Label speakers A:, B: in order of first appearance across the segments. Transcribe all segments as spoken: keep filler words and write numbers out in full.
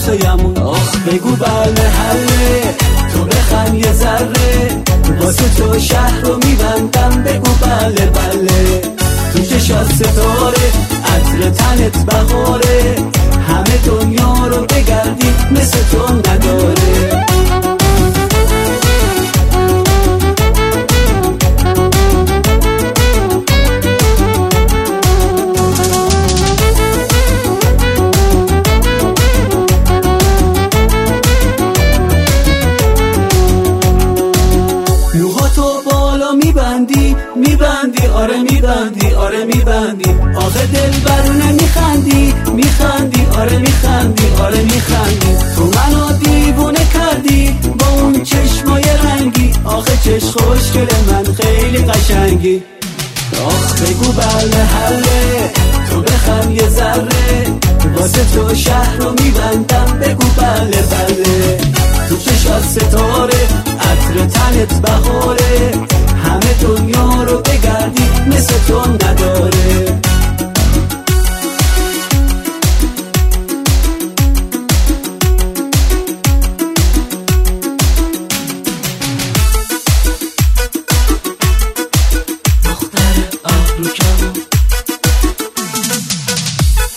A: تویم. آخ بگو بله حله، تو بخند یه ذره، واسه تو شهر رو میبندم. بگو بله بله، تو چشات ستاره، عطر تنت بهاره، همه دنیا رو بگردی مثل تو نداره. موهاتو بالا میبندی میبندی، آره میبندی آره میبندی. آخه دل برونه میخندی میخندی، آره میخندی آره میخندی. تو منو دیوونه کردی با اون چشمای رنگی، آخه چشم خوشگل من خیلی قشنگی. آخ بگو بله حله، تو بخند یه ذره، واسه تو شهر رو میبندم. بگو بله بله، تو چشات ستاره، عطر تنت بهاره، همه دنیا رو بگردی مثل تو نداره.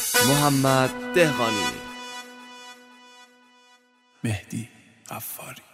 B: محمد دهقانی.
C: مهدی غفاری.